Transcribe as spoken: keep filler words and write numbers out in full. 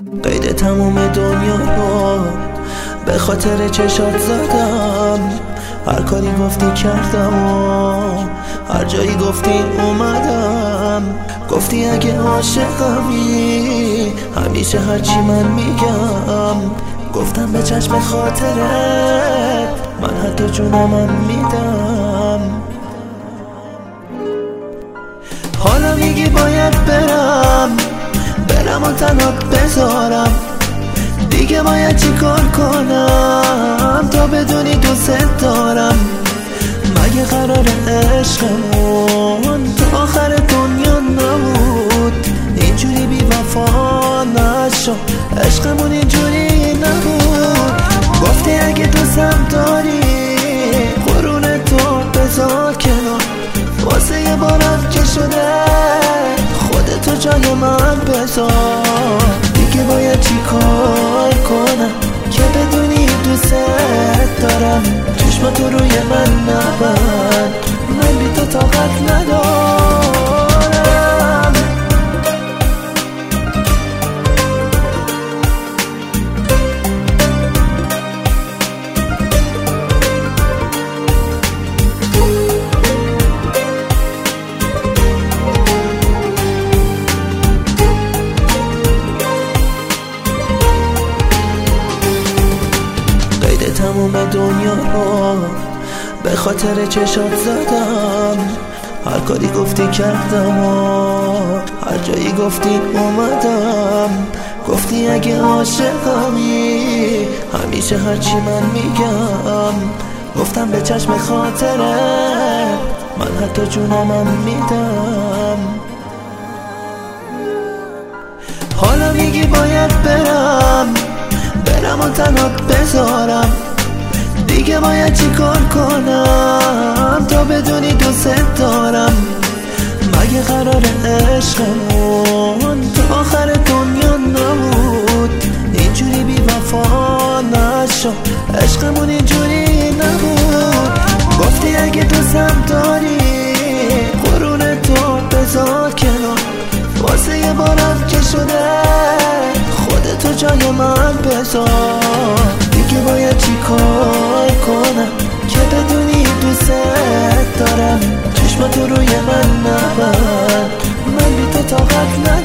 قید تموم دنیا رو به خاطر چشات زدم. هر کاری گفتی کردم و هر جایی گفتی اومدم. گفتی اگه عاشقمی همیشه هرچی من میگم. گفتم به چشم خاطرت من حتی جونمم میدم. حالا میگی باید برم برم و تنها بذارم. دیگه باید چی کار کنم تا بدونی دوست دارم؟ مگه قرار عشقمون تا آخر دنیا نبود؟ اینجوری بی وفا نشو، عشقمون اینجوری نبود. گفتی اگه دوستم داری قرون تو بذار کنار. واسه یه بارم که شده خودتو جای من بذار. دیگه باید چی کار کنم که بدونی دوست دارم؟ چشماتو روی من نبند، من بی تو طاقت ندارم. تموم دنیا رو به خاطر چشات زدم. هر کاری گفتی کردم و هر جایی گفتی اومدم. گفتی اگه عاشقمی همیشه هرچی من میگم. گفتم به چشم خاطرت من حتی جونمم میدم. حالا میگی باید برم برم و تنها بذارم. دیگه باید چی کار کنم تا بدونی دوست دارم؟ مگه قرار عشقمون تا آخر دنیا نبود؟ اینجوری بی وفا نشو، عشقمون اینجوری نبود. گفتی اگه دوستم داری قرون تو بذار کنار. واسه یه بارم که شده خودتو جای من بذار. دیگه باید چی کار کنم که بدونی دوست دارم؟ چشماتو روی من نبند، من بی تو طاقت ندارم.